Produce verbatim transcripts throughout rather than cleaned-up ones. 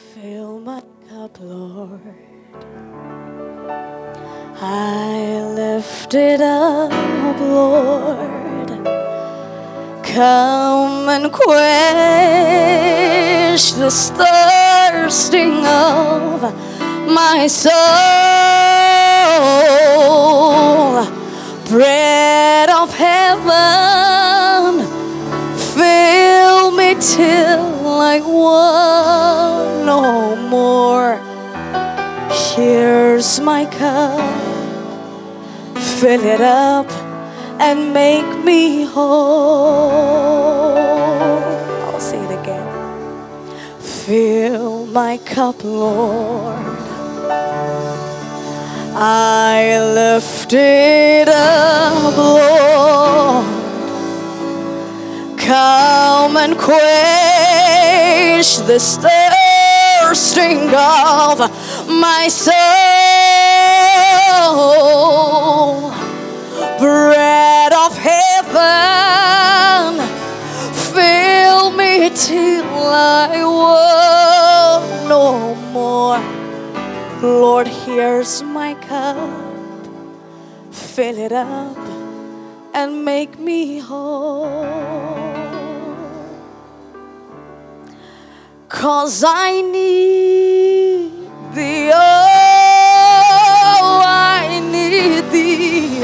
Fill my cup, Lord. I lift it up, Lord. Come and quench this thirsting of my soul. Bread of heaven, fill me till I want no more. Here's my cup, fill it up and make me whole. I'll say it again. Fill my cup, Lord. I lift it up, Lord. Come and quench this thirsting of my soul. Bread of heaven, fill me till I want no more. Lord, here's my cup, fill it up and make me whole. 'Cause I need thee, oh, I need thee.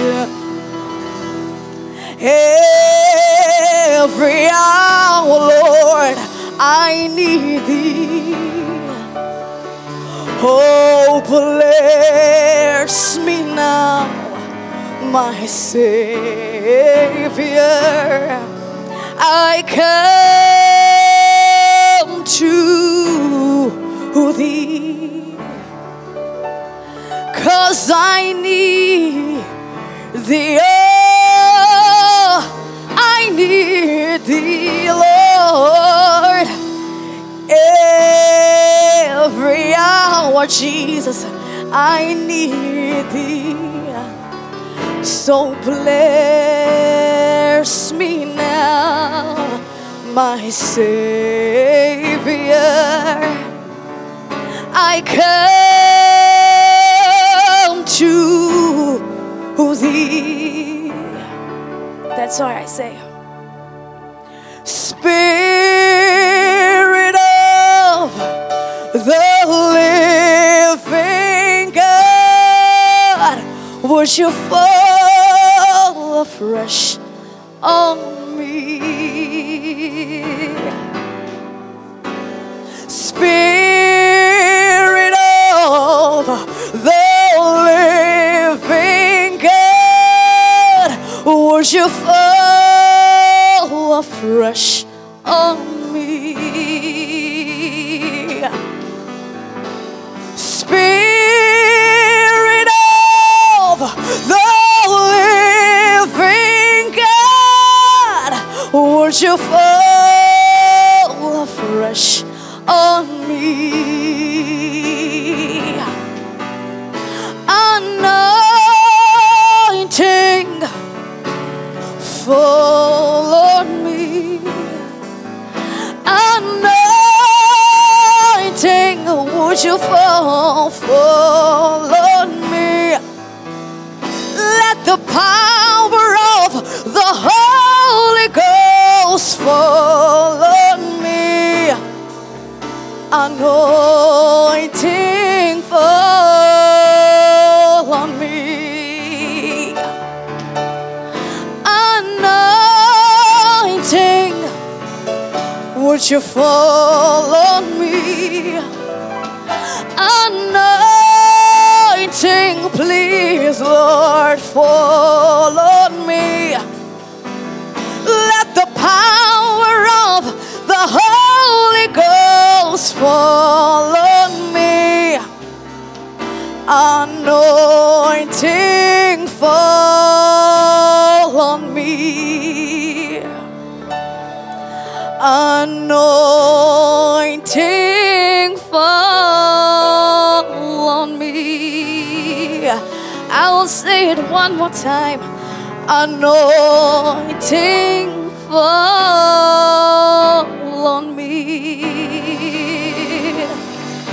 Every hour, Lord, I need thee. Oh, bless me now, my Savior. I come to thee, 'cause I need thee, oh, I need thee, Lord. Every hour, Jesus, I need thee. So bless me now, my Savior. I come to thee. That's all I say. Spirit of the living God, would you fall afresh on me? Spirit of the living God, would you fall afresh on me? Spirit of the living God, would you fall afresh on me? Anointing, fall on me. Anointing, would you fall, fall on me? Let the power of the Holy Ghost fall on me. Anointing, fall on me. Anointing, would you fall on me? Anointing, please, Lord, fall on me. Let the power of the Holy Ghost fall on me. Anointing, fall on me. Anointing, fall on me. I will say it one more time. Anointing, fall on me.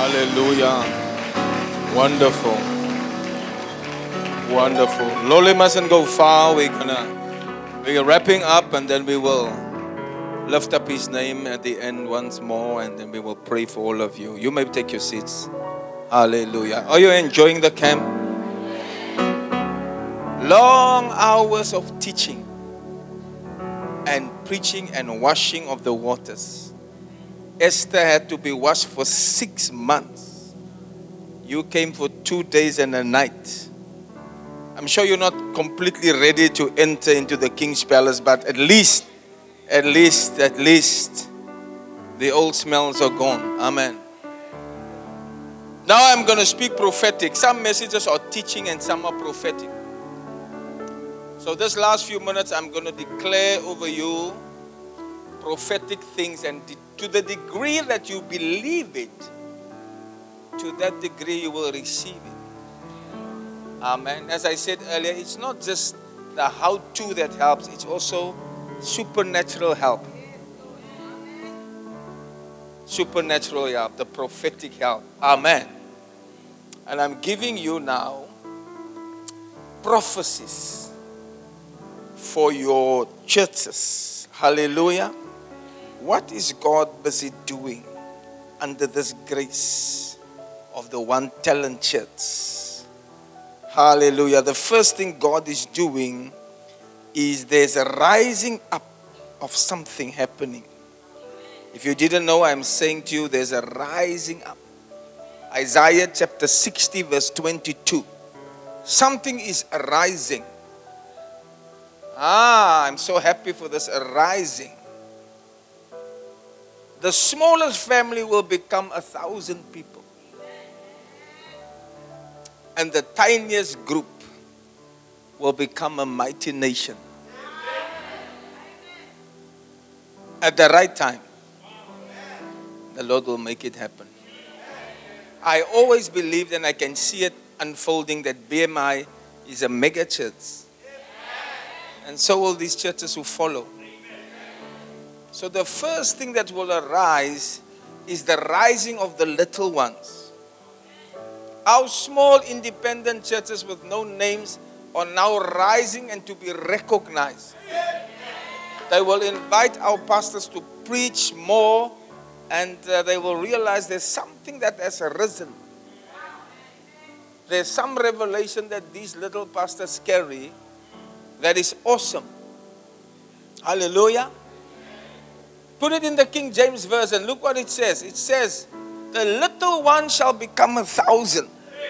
Hallelujah. Wonderful. Wonderful. Loli mustn't go far. We're gonna we're wrapping up, and then we will lift up his name at the end once more, and then we will pray for all of you. You may take your seats. Hallelujah. Are you enjoying the camp? Long hours of teaching and preaching and washing of the waters. Esther had to be washed for six months. You came for two days and a night. I'm sure you're not completely ready to enter into the king's palace, but at least, at least, at least, the old smells are gone. Amen. Now I'm going to speak prophetic. Some messages are teaching and some are prophetic. So this last few minutes, I'm going to declare over you prophetic things, and to the degree that you believe it, to that degree you will receive it. Amen. As I said earlier, it's not just the how-to that helps, it's also supernatural help. Supernatural help, the prophetic help. Amen. And I'm giving you now prophecies for your churches. Hallelujah. What is God busy doing under this grace of the One Talent Church? Hallelujah. The first thing God is doing is there's a rising up of something happening. If you didn't know, I'm saying to you, there's a rising up. Isaiah chapter sixty verse twenty-two. Something is arising. Ah, I'm so happy for this arising. The smallest family will become a thousand people. And the tiniest group will become a mighty nation. At the right time, the Lord will make it happen. I always believed, and I can see it unfolding, that B M I is a mega church. And so will these churches who follow. So the first thing that will arise is the rising of the little ones. Our small independent churches with no names are now rising and to be recognized. They will invite our pastors to preach more, and uh, they will realize there's something that has arisen. There's some revelation that these little pastors carry that is awesome. Hallelujah. Put it in the King James Version. Look what it says. It says, the little one shall become a thousand.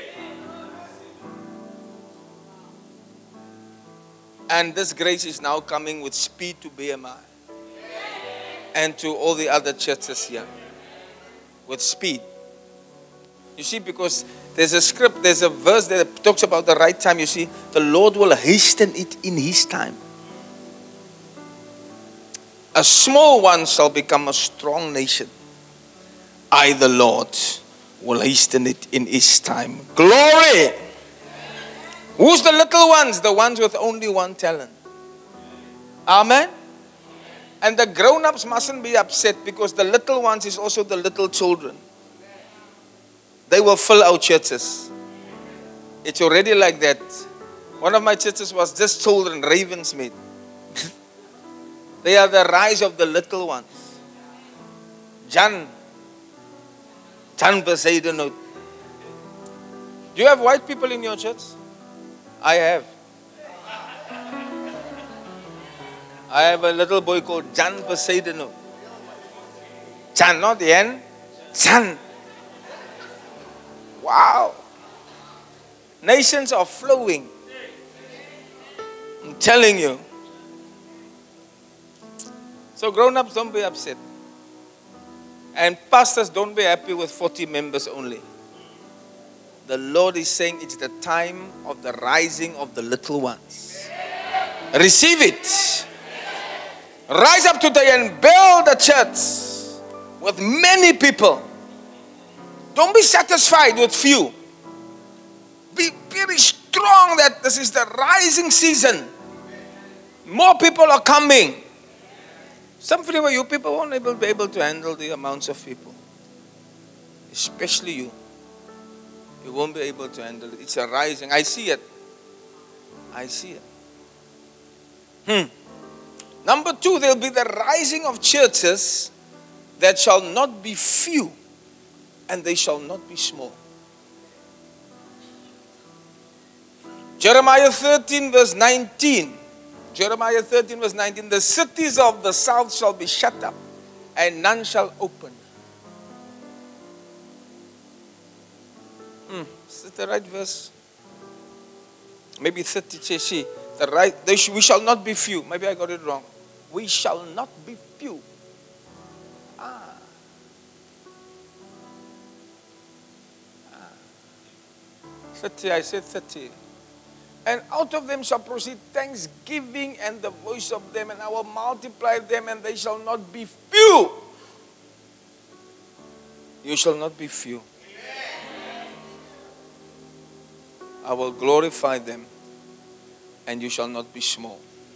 And this grace is now coming with speed to B M I. And to all the other churches here. With speed. You see, because there's a script, there's a verse that talks about the right time. You see, the Lord will hasten it in His time. A small one shall become a strong nation. I, the Lord, will hasten it in His time. Glory! Who's the little ones? The ones with only one talent. Amen? And the grown-ups mustn't be upset, because the little ones is also the little children. They will fill our churches. It's already like that. One of my churches was just children, Ravensmead. They are the rise of the little ones. Jan. Jan Bezuidenhout. Do you have white people in your church? I have. I have a little boy called Jan Bezuidenhout. Jan, not Jan. Jan. Wow. Nations are flowing. I'm telling you. So grown-ups, don't be upset. And pastors, don't be happy with forty members only. The Lord is saying it's the time of the rising of the little ones. Receive it. Rise up today and build a church with many people. Don't be satisfied with few. Be very strong that this is the rising season. More people are coming. Some of you people won't able, be able to handle the amounts of people. Especially you. You won't be able to handle it. It's a rising. I see it. I see it. Hmm. Number two, there'll be the rising of churches that shall not be few, and they shall not be small. Jeremiah thirteen verse nineteen. Jeremiah thirteen verse nineteen. The cities of the south shall be shut up, and none shall open. Hmm. Is it the right verse? Maybe thirty. See, the right. They sh- we shall not be few. Maybe I got it wrong. We shall not be few. Ah. ah. thirty. I said thirty. And out of them shall proceed thanksgiving and the voice of them, and I will multiply them, and they shall not be few. You shall not be few. I will glorify them, and you shall not be small.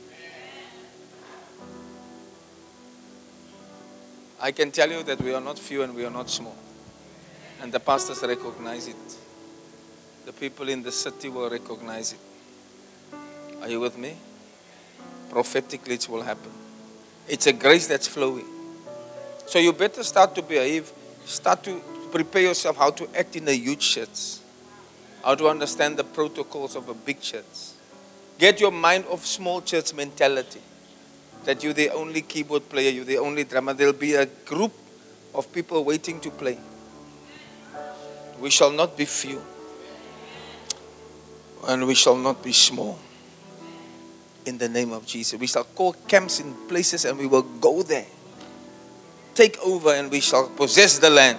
I can tell you that we are not few and we are not small. And the pastors recognize it. The people in the city will recognize it. Are you with me? Prophetically it will happen. It's a grace that's flowing. So you better start to behave, start to prepare yourself how to act in a huge church. How to understand the protocols of a big church. Get your mind off small church mentality. That you're the only keyboard player, you're the only drummer. There'll be a group of people waiting to play. We shall not be few. And we shall not be small. In the name of Jesus. We shall call camps in places and we will go there. Take over and we shall possess the land.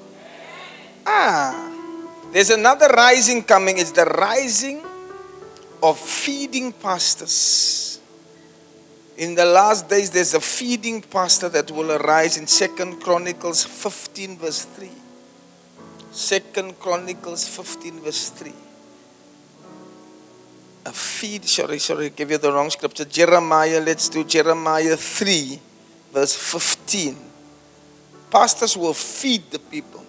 Ah. There's another rising coming. It's the rising of feeding pastors. In the last days, there's a feeding pastor that will arise in Second Chronicles fifteen verse three. Second Chronicles fifteen verse three. A feed, sorry, sorry, I gave you the wrong scripture. Jeremiah, let's do Jeremiah three verse fifteen. Pastors will feed the people.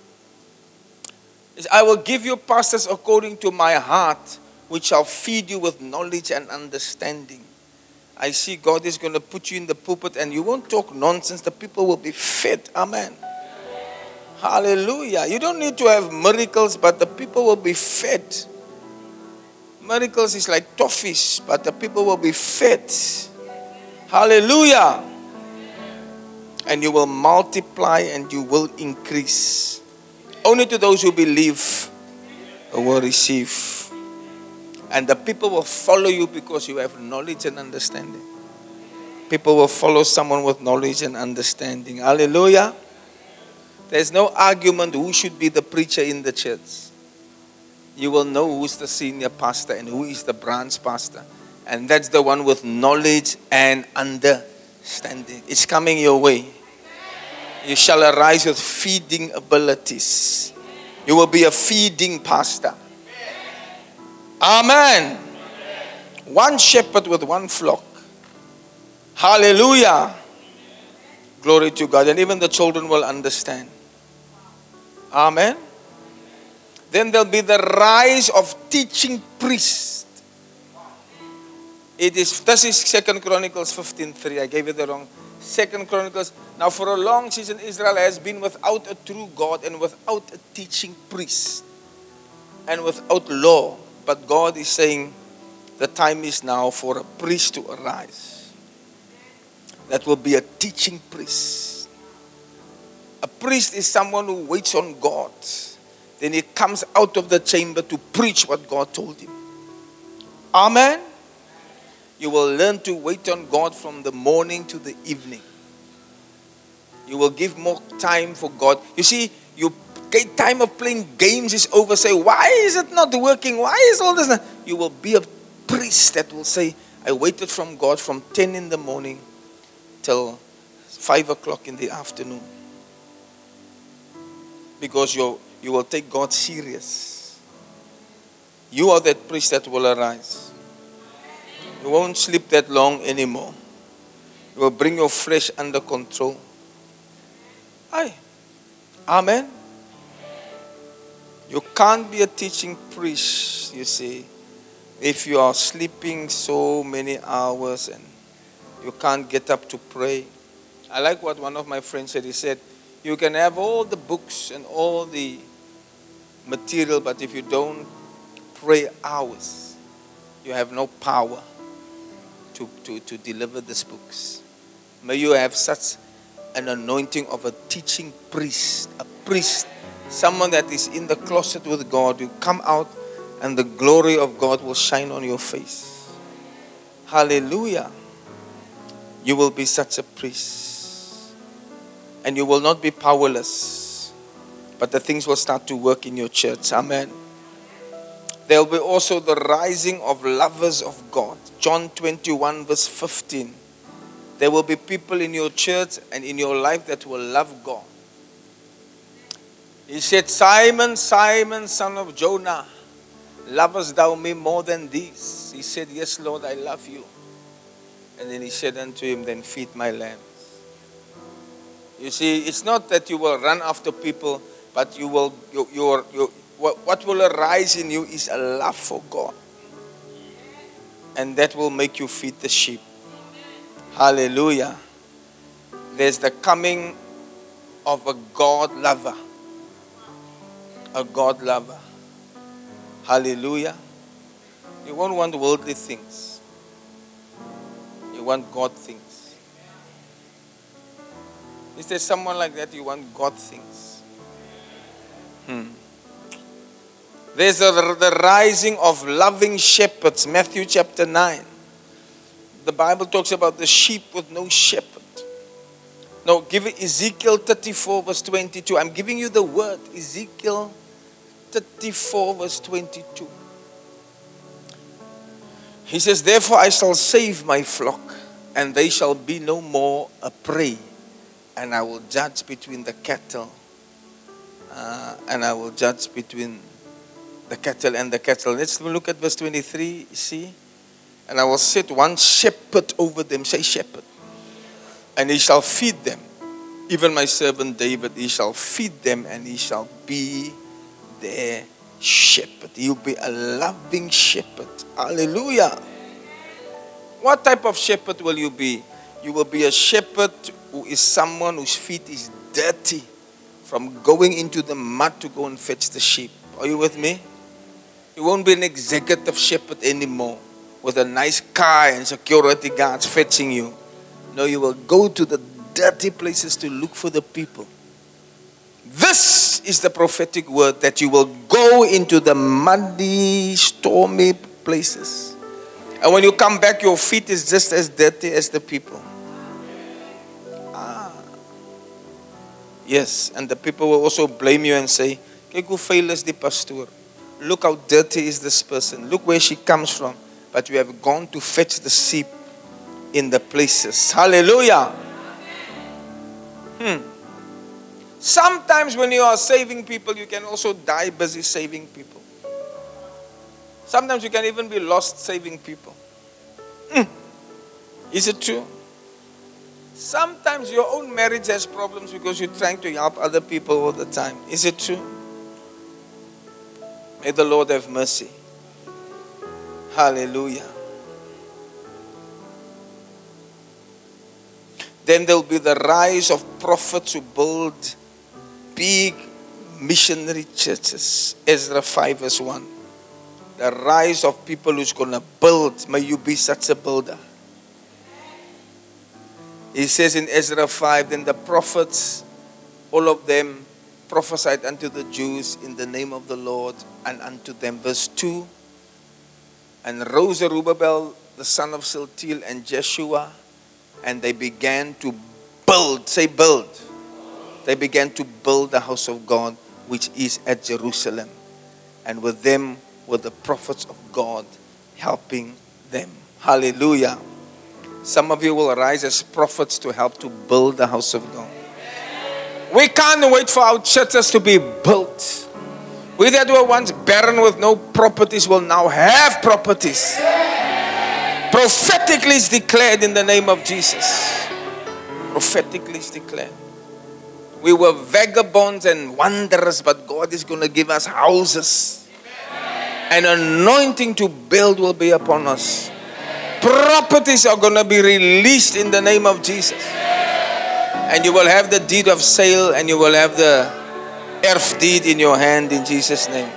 I will give you pastors according to my heart, which shall feed you with knowledge and understanding. I see God is going to put you in the pulpit and you won't talk nonsense. The people will be fed. Amen. Hallelujah. You don't need to have miracles, but the people will be fed. Miracles is like toffees, but the people will be fed. Hallelujah. And you will multiply and you will increase. Only to those who believe will receive. And the people will follow you because you have knowledge and understanding. People will follow someone with knowledge and understanding. Hallelujah. There's no argument who should be the preacher in the church. You will know who's the senior pastor and who is the branch pastor. And that's the one with knowledge and understanding. It's coming your way. You shall arise with feeding abilities. You will be a feeding pastor. Amen. One shepherd with one flock. Hallelujah. Glory to God. And even the children will understand. Amen. Then there'll be the rise of teaching priests. It is, this is Second Chronicles fifteen three. I gave you the wrong. Second Chronicles. Now for a long season, Israel has been without a true God and without a teaching priest. And without law. But God is saying, the time is now for a priest to arise. That will be a teaching priest. A priest is someone who waits on God. Then he comes out of the chamber to preach what God told him. Amen. You will learn to wait on God from the morning to the evening. You will give more time for God. You see, your time of playing games is over. Say, why is it not working? Why is all this not? You will be a priest that will say, I waited from God from ten in the morning till five o'clock in the afternoon. Because you you will take God serious. You are that priest that will arise. You won't sleep that long anymore. You will bring your flesh under control. Aye. Amen. You can't be a teaching priest, you see, if you are sleeping so many hours and you can't get up to pray. I like what one of my friends said. He said, you can have all the books and all the material, but if you don't pray hours, you have no power to, to, to deliver these books. May you have such an anointing of a teaching priest, a priest, someone that is in the closet with God. You come out and the glory of God will shine on your face. Hallelujah. You will be such a priest. And you will not be powerless. But the things will start to work in your church. Amen. There will be also the rising of lovers of God. John twenty-one verse fifteen. There will be people in your church and in your life that will love God. He said, Simon, Simon, son of Jonah, lovest thou me more than these? He said, yes, Lord, I love you. And then he said unto him, then feed my lambs. You see, it's not that you will run after people, but you will, you, your, your, what, what will arise in you is a love for God. And that will make you feed the sheep. Hallelujah. There's the coming of a God lover. A God lover. Hallelujah. You won't want worldly things. You want God things. Is there someone like that? You want God things? Hmm. There's a, the rising of loving shepherds. Matthew chapter nine. The Bible talks about the sheep with no shepherd. No, give it Ezekiel thirty-four verse twenty-two. I'm giving you the word. Ezekiel thirty-four verse twenty-two. He says, therefore I shall save my flock, and they shall be no more a prey. And I will judge between the cattle. Uh, and I will judge between the cattle and the cattle. Let's look at verse twenty-three. You see? And I will set one shepherd over them. Say shepherd. And he shall feed them. Even my servant David, he shall feed them, and he shall be their shepherd. He will be a loving shepherd. Hallelujah. What type of shepherd will you be? You will be a shepherd who is someone whose feet is dirty from going into the mud to go and fetch the sheep. Are you with me? You won't be an executive shepherd anymore with a nice car and security guards fetching you. No, you will go to the dirty places to look for the people. This is the prophetic word, that you will go into the muddy, stormy places. And when you come back, your feet is just as dirty as the people. Ah. Yes, and the people will also blame you and say, kyk hoe vuil is die pastoor. Look how dirty is this person. Look where she comes from. But you have gone to fetch the sheep in the places. Hallelujah. Hmm. Sometimes when you are saving people, you can also die busy saving people. Sometimes you can even be lost saving people. Hmm. Is it true? Sometimes your own marriage has problems because you're trying to help other people all the time. Is it true? May the Lord have mercy. Hallelujah. Then there will be the rise of prophets who build big missionary churches. Ezra five verse one. The rise of people who's going to build. May you be such a builder. He says in Ezra five, then the prophets, all of them prophesied unto the Jews in the name of the Lord and unto them. Verse two. And rose Zerubbabel, the son of Saltiel, and Jeshua, and they began to build. Say build. They began to build the house of God, which is at Jerusalem. And with them were the prophets of God helping them. Hallelujah. Some of you will arise as prophets to help to build the house of God. We can't wait for our churches to be built. We that were once barren with no properties will now have properties. Prophetically is declared in the name of Jesus. Prophetically is declared. We were vagabonds and wanderers, but God is going to give us houses. An anointing to build will be upon us. Properties are going to be released in the name of Jesus. And you will have the deed of sale, and you will have the earth deed in your hand in Jesus' name.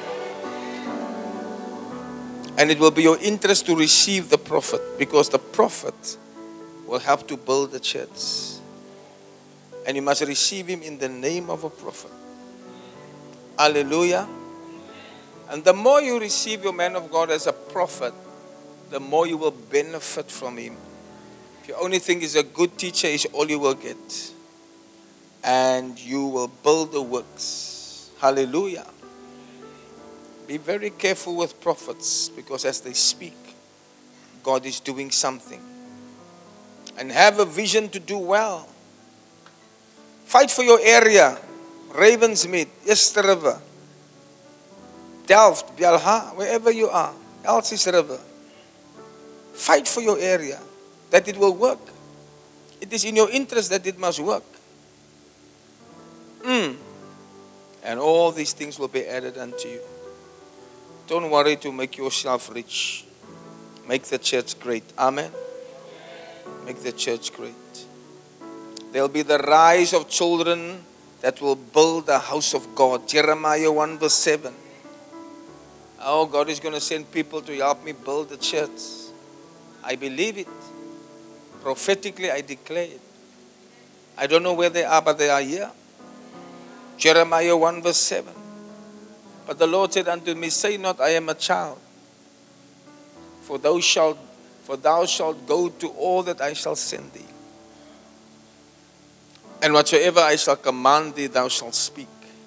And it will be your interest to receive the prophet, because the prophet will help to build the church. And you must receive him in the name of a prophet. Hallelujah. And the more you receive your man of God as a prophet, the more you will benefit from him. If you only think he's a good teacher, is all you will get. And you will build the works. Hallelujah. Be very careful with prophets, because as they speak, God is doing something. And have a vision to do well. Fight for your area. Ravensmead, Easter River, Delft, Bialha, wherever you are, Elsies River. Fight for your area, that it will work. It is in your interest that it must work. Mm. And all these things will be added unto you. Don't worry to make yourself rich. Make the church great. Amen. Make the church great. There will be the rise of children that will build the house of God. Jeremiah one verse seven. Oh, God is going to send people to help me build the church. I believe it. Prophetically, I declare it. I don't know where they are, but they are here. Jeremiah one verse seven. But the Lord said unto me, say not, I am a child. For thou shalt, for thou shalt go to all that I shall send thee. And whatsoever I shall command thee, thou shalt speak.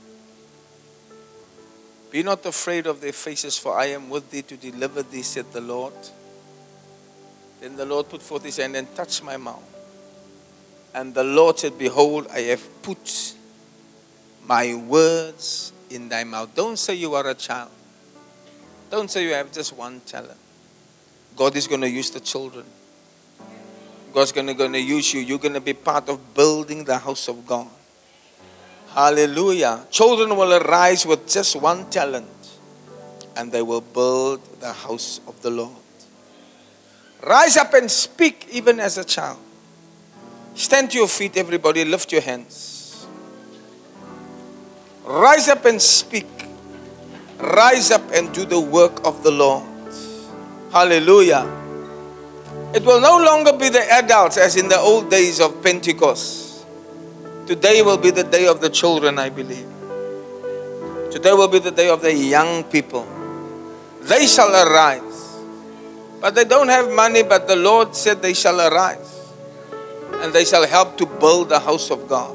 Be not afraid of their faces, for I am with thee to deliver thee, said the Lord. Then the Lord put forth his hand and touched my mouth. And the Lord said, behold, I have put my words in thy mouth. Don't say you are a child. Don't say you have just one talent. God is going to use the children. God's going to, going to use you. You're going to be part of building the house of God. Hallelujah. Children will arise with just one talent, and they will build the house of the Lord. Rise up and speak even as a child. Stand to your feet, everybody. Lift your hands. Rise up and speak. Rise up and do the work of the Lord. Hallelujah. It will no longer be the adults as in the old days of Pentecost. Today will be the day of the children, I believe. Today will be the day of the young people. They shall arise. But they don't have money, but the Lord said they shall arise. And they shall help to build the house of God.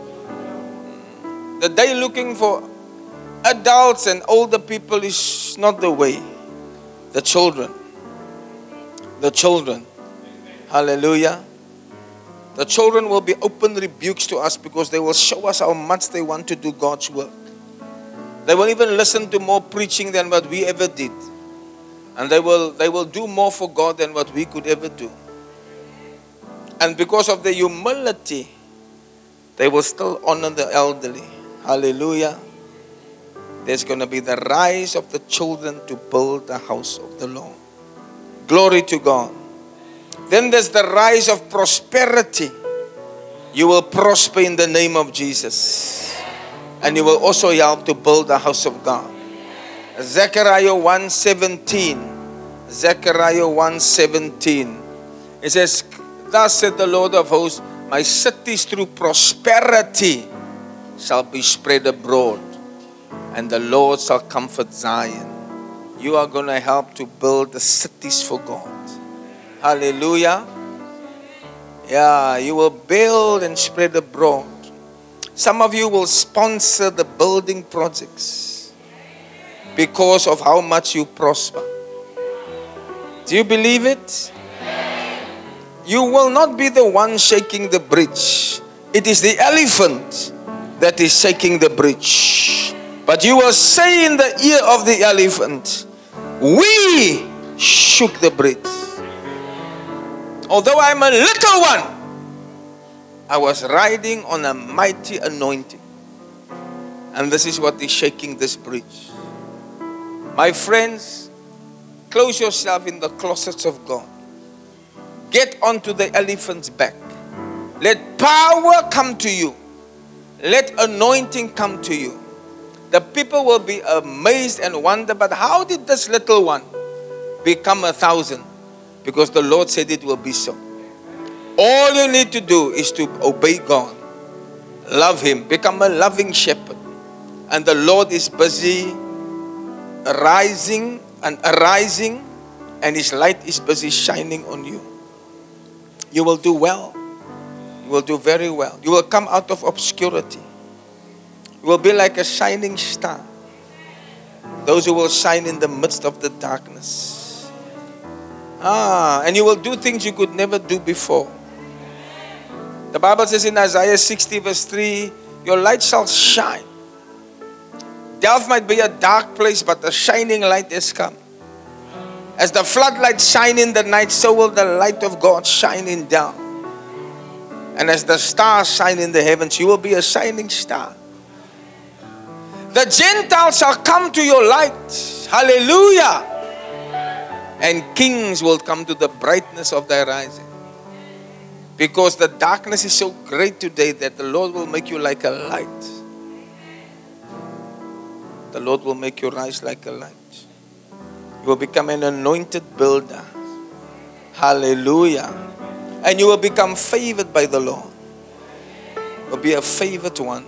The day looking for adults and older people is not the way. The children. The children. Hallelujah. The children will be open rebukes to us, because they will show us how much they want to do God's work. They will even listen to more preaching than what we ever did. And they will, they will do more for God than what we could ever do. And because of their humility, they will still honor the elderly. Hallelujah. There's going to be the rise of the children to build the house of the Lord. Glory to God. Then there's the rise of prosperity. You will prosper in the name of Jesus. And you will also help to build the house of God. Zechariah one seventeen. Zechariah one seventeen. It says, thus said the Lord of hosts, my cities through prosperity shall be spread abroad, and the Lord shall comfort Zion. You are going to help to build the cities for God. Hallelujah. Yeah, you will build and spread abroad. Some of you will sponsor the building projects because of how much you prosper. Do you believe it? You will not be the one shaking the bridge. It is the elephant that is shaking the bridge. But you will say in the ear of the elephant, we shook the bridge. Although I'm a little one, I was riding on a mighty anointing. And this is what is shaking this bridge. My friends, close yourself in the closets of God. Get onto the elephant's back. Let power come to you. Let anointing come to you. The people will be amazed and wonder, but how did this little one become a thousand? Because the Lord said it will be so. All you need to do is to obey God. Love Him. Become a loving shepherd. And the Lord is busy rising and arising, and His light is busy shining on you. You will do well. You will do very well. You will come out of obscurity. You will be like a shining star. Those who will shine in the midst of the darkness. Ah, and you will do things you could never do before. The Bible says in Isaiah sixty verse three, your light shall shine. Delft might be a dark place, but the shining light has come. As the floodlights shine in the night, so will the light of God shine in down. And as the stars shine in the heavens, you will be a shining star. The Gentiles shall come to your light. Hallelujah. And kings will come to the brightness of thy rising. Because the darkness is so great today that the Lord will make you like a light. The Lord will make you rise like a light. You will become an anointed builder. Hallelujah. And you will become favored by the Lord. You will be a favored one.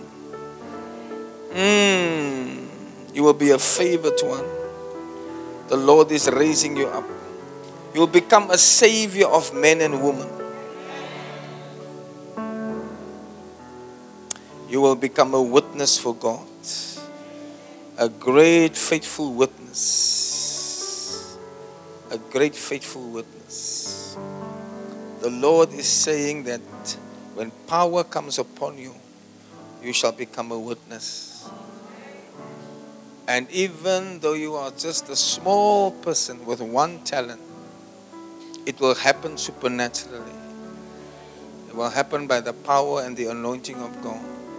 Mm. You will be a favored one. The Lord is raising you up. You will become a savior of men and women. You will become a witness for God. A great faithful witness. A great faithful witness. The Lord is saying that when power comes upon you, you shall become a witness. And even though you are just a small person with one talent, it will happen supernaturally. It will happen by the power and the anointing of God.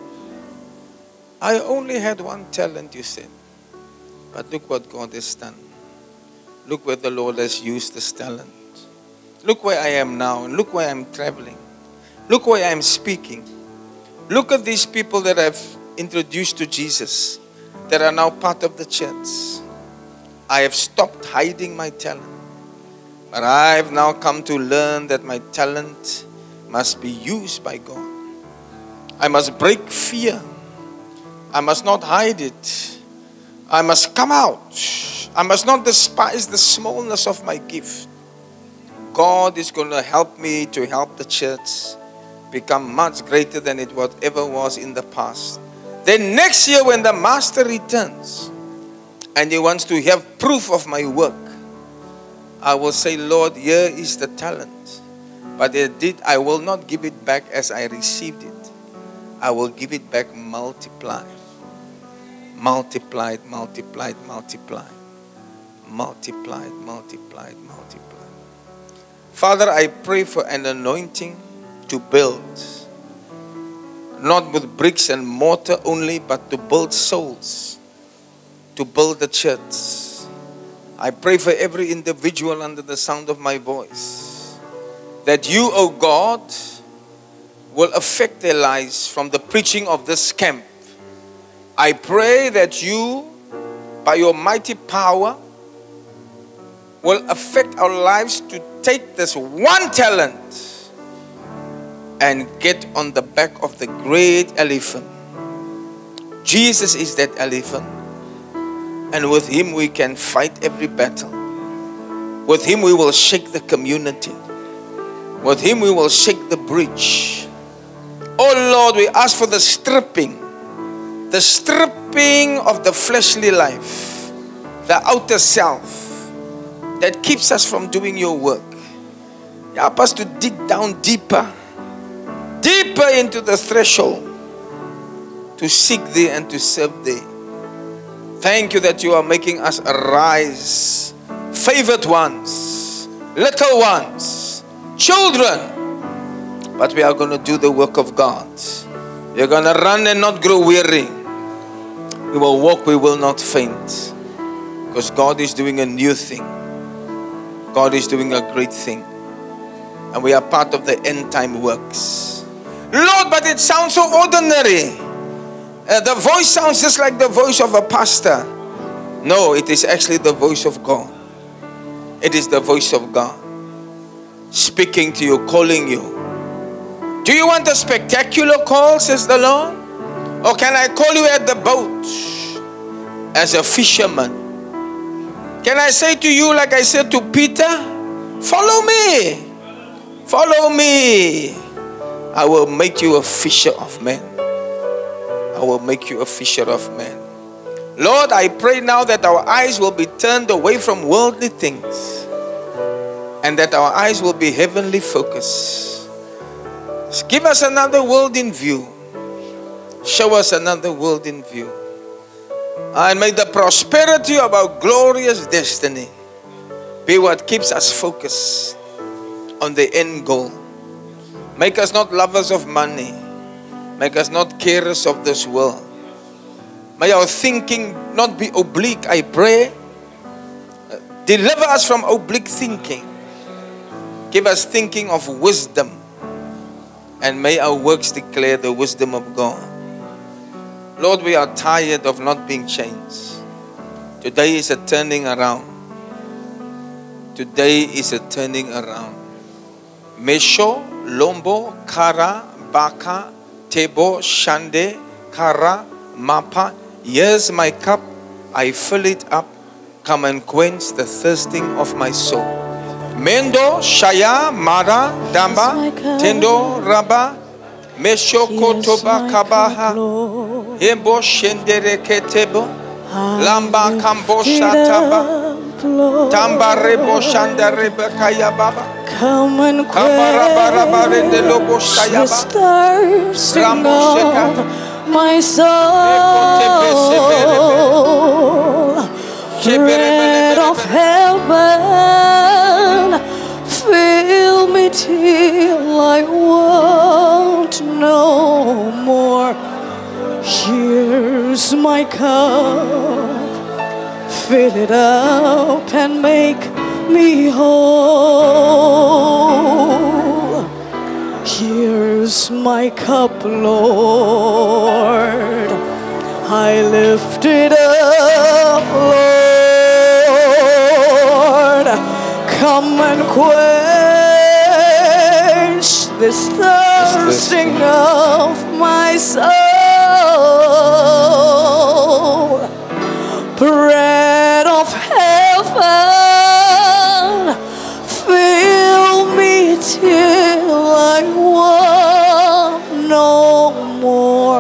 I only had one talent, you said. But look what God has done. Look where the Lord has used this talent. Look where I am now, and look where I'm traveling. Look where I'm speaking. Look at these people that I've introduced to Jesus, that are now part of the church. I have stopped hiding my talent. But I've now come to learn that my talent must be used by God. I must break fear. I must not hide it. I must come out. I must not despise the smallness of my gift. God is going to help me to help the church become much greater than it whatever was in the past. Then next year when the Master returns and He wants to have proof of my work, I will say, Lord, here is the talent. But it did, I will not give it back as I received it. I will give it back multiplied. Multiplied, multiplied, multiplied. Multiplied, multiplied, multiplied. Father, I pray for an anointing to build. Not with bricks and mortar only, but to build souls. To build the church. I pray for every individual under the sound of my voice. That you, O God, will affect their lives from the preaching of this camp. I pray that you, by your mighty power, will affect our lives to take this one talent and get on the back of the great elephant. Jesus is that elephant. And with Him we can fight every battle. With Him we will shake the community. With Him we will shake the bridge. Oh Lord, we ask for the stripping. The stripping of the fleshly life. The outer self. That keeps us from doing your work. Help us to dig down deeper. Deeper into the threshold. To seek Thee and to serve Thee. Thank you that you are making us arise. Favored ones. Little ones. Children. but we are going to do the work of God. We are going to run and not grow weary. We will walk, we will not faint. Because God is doing a new thing. God is doing a great thing. And we are part of the end time works. Lord, but it sounds so ordinary. Uh, the voice sounds just like the voice of a pastor. No, it is actually the voice of God. It is the voice of God speaking to you, calling you. Do you want a spectacular call, says the Lord? Or can I call you at the boat as a fisherman? Can I say to you, like I said to Peter, follow me, follow me. I will make you a fisher of men. I will make you a fisher of men. Lord, I pray now that our eyes will be turned away from worldly things and that our eyes will be heavenly focused. Give us another world in view. Show us another world in view. And may the prosperity of our glorious destiny be what keeps us focused on the end goal. Make us not lovers of money. Make us not carers of this world. May our thinking not be oblique, I pray. Deliver us from oblique thinking. Give us thinking of wisdom. And may our works declare the wisdom of God. Lord, we are tired of not being changed. Today is a turning around. Today is a turning around. Mesho, Lombo, Kara, Baka, Tebo, Shande, Kara, Mapa. Here's my cup. I fill it up. Come and quench the thirsting of my soul. Mendo, Shaya, Mara, Damba, Tendo, Rabba, Mesho, Kotoba, Kabaha, Hebo, Shendere, Ketebo, Lamba, Kambo, Shataba, Tamba, Rebo, Shanda, Rebecca, Yababa. Come and quench the thirsting of my soul. Bread of heaven, fill me till I want no more. Here's my cup, fill it up and make me whole. Here's my cup, Lord. I lift it up, Lord. Come and quench this thirsting of my soul. Bread of heaven, fill me till I want no more.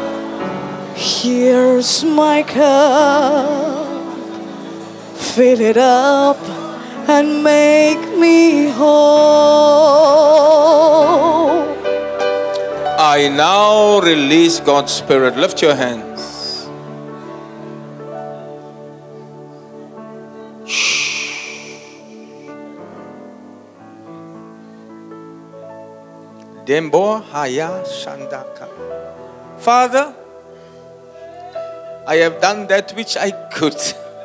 Here's my cup, fill it up and make me whole. I now release God's Spirit. Lift your hands. Dembo Haya Shandaka. Father, I have done that which I could.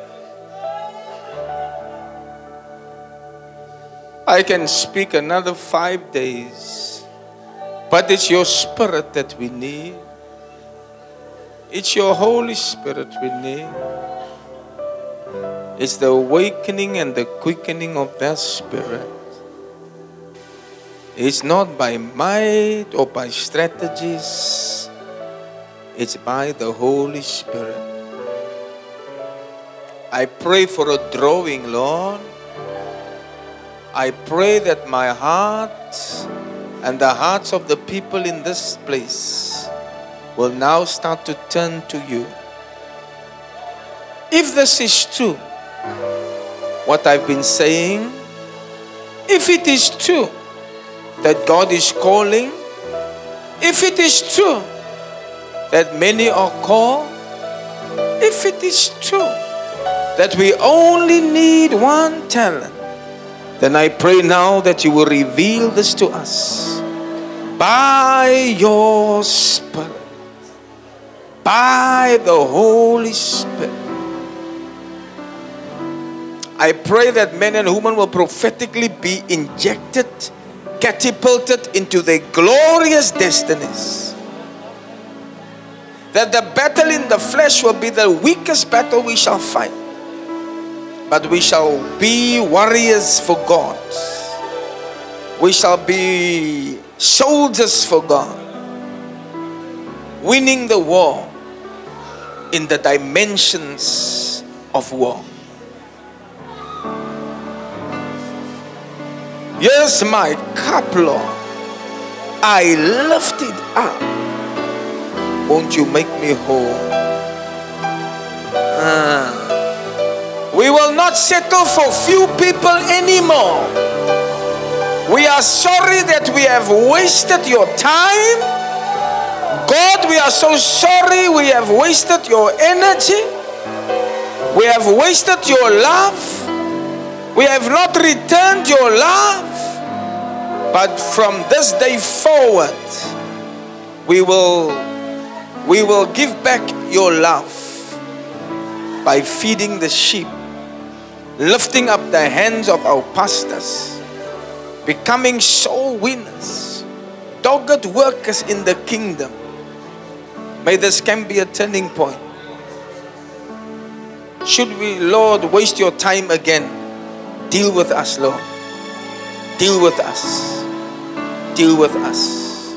I can speak another five days, but it's your Spirit that we need. It's your Holy Spirit we need. It's the awakening and the quickening of that Spirit. It's not by might or by strategies. It's by the Holy Spirit. I pray for a drawing, Lord. I pray that my heart and the hearts of the people in this place will now start to turn to you. If this is true, what I've been saying, if it is true that God is calling, if it is true that many are called, if it is true that we only need one talent, then I pray now that you will reveal this to us. by your Spirit, by the Holy Spirit. I pray that men and women will prophetically be injected, catapulted into their glorious destinies. That the battle in the flesh will be the weakest battle we shall fight, but we shall be warriors for God. We shall be soldiers for God, winning the war in the dimensions of war. Yes, my cup, Lord, I lift it up. Won't you make me whole? Ah. We will not settle for few people anymore. We are sorry that we have wasted your time. God, we are so sorry we have wasted your energy. We have wasted your love. We have not returned your love. But from this day forward, we will, we will give back your love by feeding the sheep, lifting up the hands of our pastors, becoming soul winners, dogged workers in the kingdom. May this camp be a turning point. Should we, Lord, waste your time again, deal with us, Lord. Deal with us. Deal with us.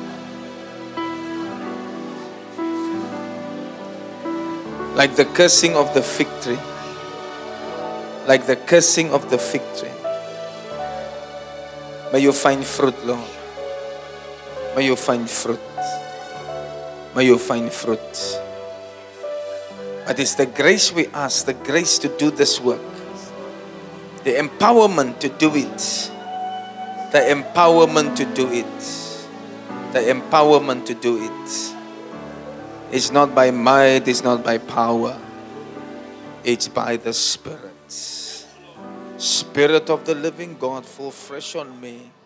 Like the cursing of the fig tree. Like the cursing of the fig tree. May you find fruit, Lord. May you find fruit. May you find fruit. But it's the grace we ask, the grace to do this work. The empowerment to do it. The empowerment to do it. The empowerment to do it. It's not by might, it's not by power. It's by the Spirit. Spirit of the living God, fall fresh on me.